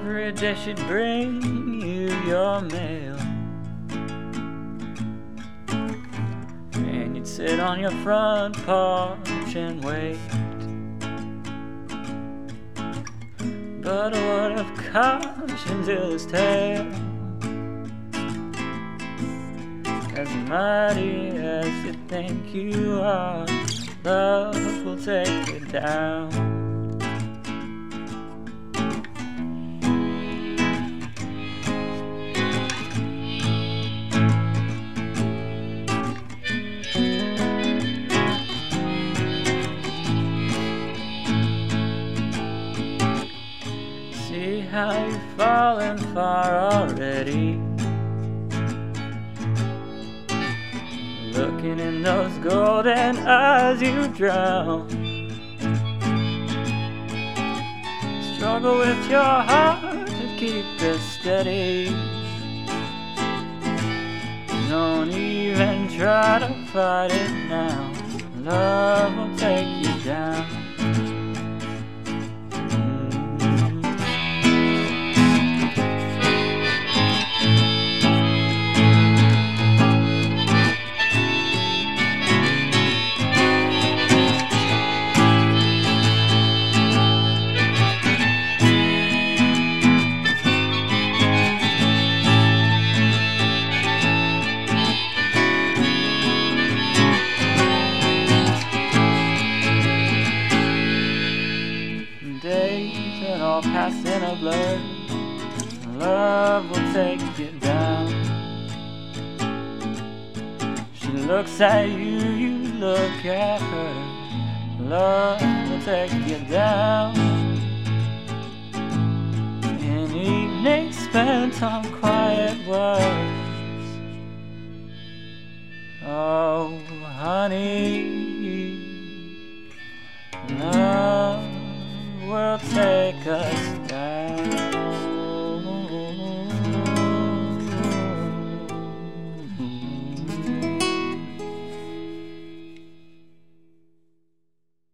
Every day she'd bring you your mail, and you'd sit on your front porch and wait. But what of caution to this tale? As mighty as you think you are, love will take you down. See how you've fallen far already, looking in those golden eyes you drown. Struggle with your heart to keep it steady. Don't even try to fight it now. Love will take you down. Days that all pass in a blur, love will take you down. She looks at you, you look at her. Love will take you down. In evenings spent on quiet words, oh honey, love will take us